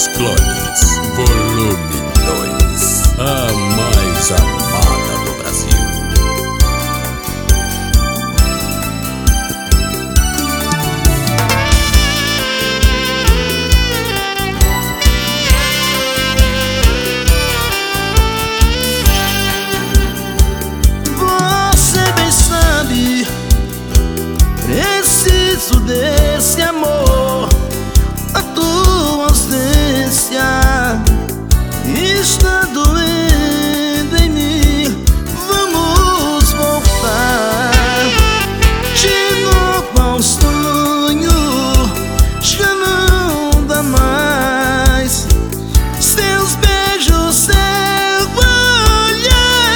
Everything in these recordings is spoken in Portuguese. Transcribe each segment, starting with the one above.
Os Clones, volume 2. A mais amada do Brasil. Você bem sabe, preciso desse amor. A tua ausência está doendo em mim. Vamos voltar de novo ao sonho. Já não dá mais. Seus beijos, seu olhar.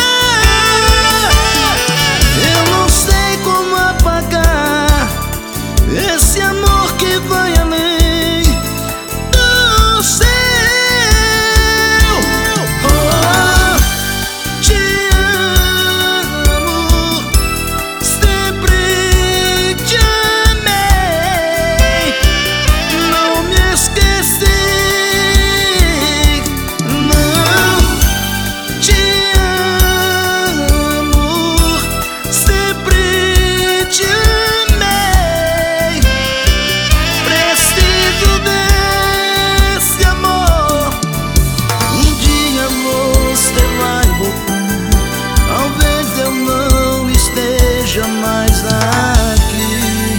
Eu não sei como apagar esse amor que vai além do céu. Oh, te amo, sempre te amei. Não me esqueci, não. Te amo, sempre te amei. Preciso desse amor. Um dia você vai voltar. Talvez eu não esteja mais aqui.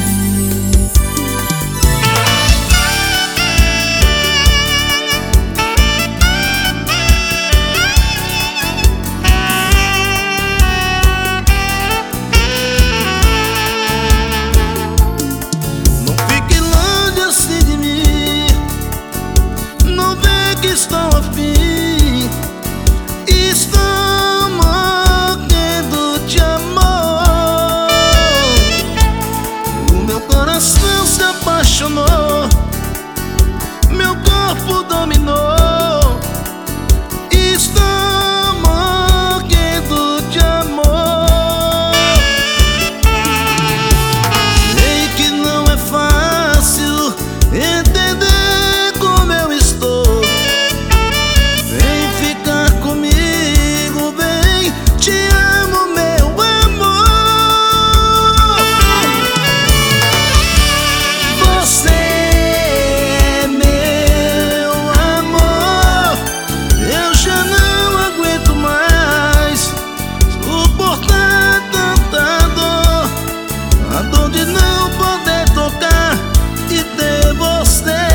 Não fique longe assim de mim. Não vê que estou afim. Estou morrendo de amor. O meu coração se apaixonou. Meu corpo dominou. Estou morrendo de amor. Sei que não é fácil entender como eu estou. Vem ficar comigo, vem, te amo, meu amor. Você é meu amor. Eu já não aguento mais suportar tanta dor. A dor de não poder tocar e ter você